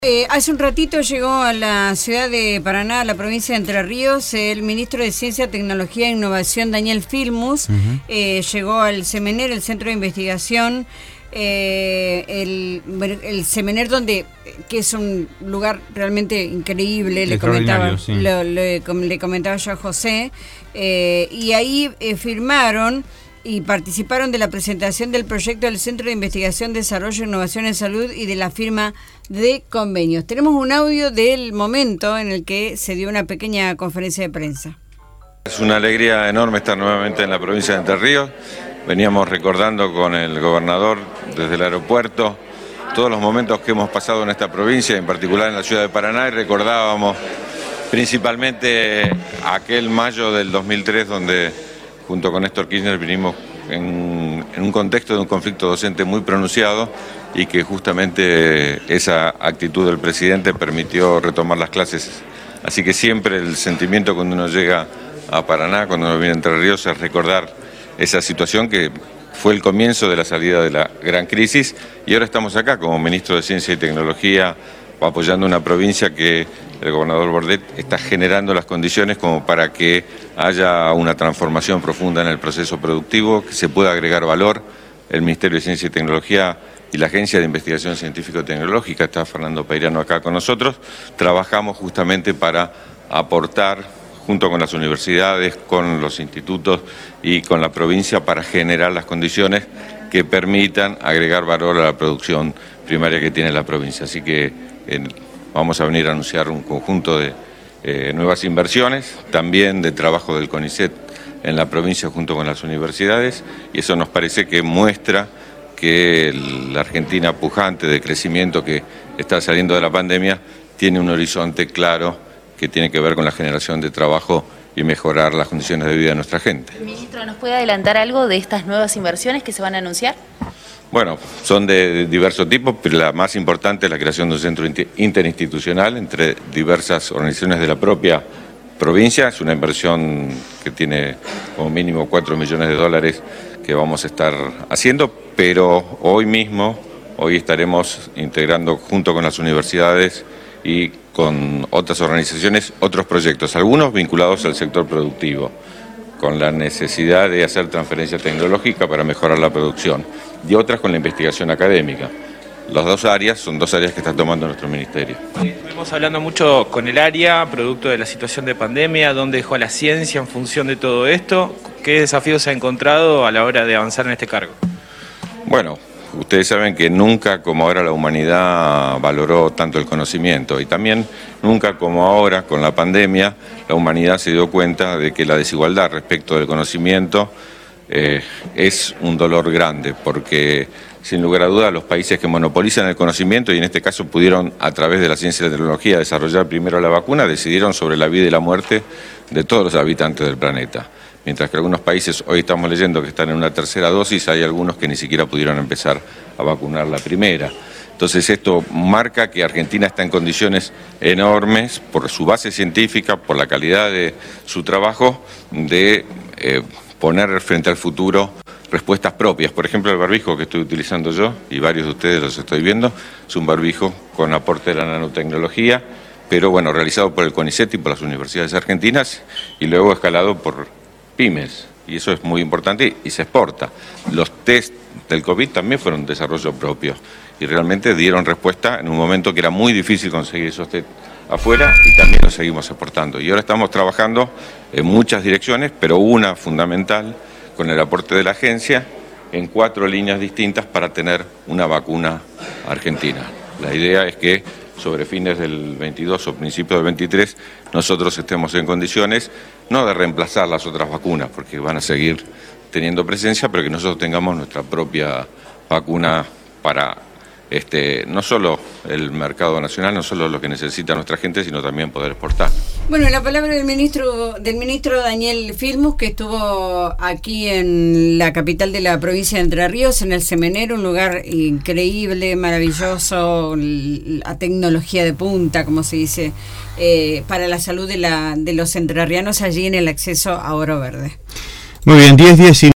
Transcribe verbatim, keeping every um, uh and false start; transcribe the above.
Eh, hace un ratito llegó a la ciudad de Paraná, a la provincia de Entre Ríos, el ministro de Ciencia, Tecnología e Innovación, Daniel Filmus. Uh-huh. eh, llegó al Semener, el centro de investigación, eh, el, el Semener, donde que es un lugar realmente increíble, le comentaba, sí. lo, le, le comentaba yo a José, eh, y ahí eh, firmaron y participaron de la presentación del proyecto del Centro de Investigación, Desarrollo e Innovación en Salud y de la firma de convenios. Tenemos un audio del momento en el que se dio una pequeña conferencia de prensa. Es una alegría enorme estar nuevamente en la provincia de Entre Ríos. Veníamos recordando con el gobernador desde el aeropuerto todos los momentos que hemos pasado en esta provincia, en particular en la ciudad de Paraná, y recordábamos principalmente aquel mayo del dos mil tres donde junto con Néstor Kirchner vinimos en, en un contexto de un conflicto docente muy pronunciado y que justamente esa actitud del presidente permitió retomar las clases. Así que siempre el sentimiento cuando uno llega a Paraná, cuando uno viene a Entre Ríos, es recordar esa situación que fue el comienzo de la salida de la gran crisis, y ahora estamos acá como ministro de Ciencia y Tecnología apoyando una provincia que el gobernador Bordet está generando las condiciones como para que haya una transformación profunda en el proceso productivo, que se pueda agregar valor. El Ministerio de Ciencia y Tecnología y la Agencia de Investigación Científico-Tecnológica, está Fernando Peirano acá con nosotros, trabajamos justamente para aportar junto con las universidades, con los institutos y con la provincia para generar las condiciones que permitan agregar valor a la producción primaria que tiene la provincia. Así que eh, vamos a venir a anunciar un conjunto de eh, nuevas inversiones, también de trabajo del CONICET en la provincia junto con las universidades, y eso nos parece que muestra que la Argentina pujante de crecimiento que está saliendo de la pandemia tiene un horizonte claro que tiene que ver con la generación de trabajo y mejorar las condiciones de vida de nuestra gente. Ministro, ¿nos puede adelantar algo de estas nuevas inversiones que se van a anunciar? Bueno, son de diversos tipos, pero la más importante es la creación de un centro interinstitucional entre diversas organizaciones de la propia provincia. Es una inversión que tiene como mínimo cuatro millones de dólares que vamos a estar haciendo, pero hoy mismo, hoy estaremos integrando junto con las universidades y con otras organizaciones otros proyectos, algunos vinculados al sector productivo, con la necesidad de hacer transferencia tecnológica para mejorar la producción, y otras con la investigación académica. Las dos áreas son dos áreas que está tomando nuestro ministerio. Estuvimos hablando mucho con el área, producto de la situación de pandemia, dónde dejó la ciencia en función de todo esto, qué desafíos se ha encontrado a la hora de avanzar en este cargo. Bueno, ustedes saben que nunca como ahora la humanidad valoró tanto el conocimiento, y también nunca como ahora con la pandemia la humanidad se dio cuenta de que la desigualdad respecto del conocimiento eh, es un dolor grande, porque sin lugar a dudas los países que monopolizan el conocimiento, y en este caso pudieron a través de la ciencia y la tecnología desarrollar primero la vacuna, decidieron sobre la vida y la muerte de todos los habitantes del planeta. Mientras que algunos países, hoy estamos leyendo que están en una tercera dosis, hay algunos que ni siquiera pudieron empezar a vacunar la primera. Entonces esto marca que Argentina está en condiciones enormes, por su base científica, por la calidad de su trabajo, de eh, poner frente al futuro respuestas propias. Por ejemplo, el barbijo que estoy utilizando yo, y varios de ustedes los estoy viendo, es un barbijo con aporte de la nanotecnología, pero bueno, realizado por el CONICET y por las universidades argentinas, y luego escalado por pymes, y eso es muy importante y se exporta. Los test del COVID también fueron un desarrollo propio y realmente dieron respuesta en un momento que era muy difícil conseguir esos test afuera, y también los seguimos exportando. Y ahora estamos trabajando en muchas direcciones, pero una fundamental con el aporte de la agencia en cuatro líneas distintas para tener una vacuna argentina. La idea es que sobre fines del veintidós o principios del veintitrés nosotros estemos en condiciones no de reemplazar las otras vacunas, porque van a seguir teniendo presencia, pero que nosotros tengamos nuestra propia vacuna para este, no solo el mercado nacional, no solo lo que necesita nuestra gente, sino también poder exportar. Bueno, la palabra del ministro del ministro Daniel Filmus, que estuvo aquí en la capital de la provincia de Entre Ríos, en el Semener, un lugar increíble, maravilloso, la tecnología de punta, como se dice, eh, para la salud de, la, de los entrerrianos allí en el acceso a Oro Verde. Muy bien, diez, diez.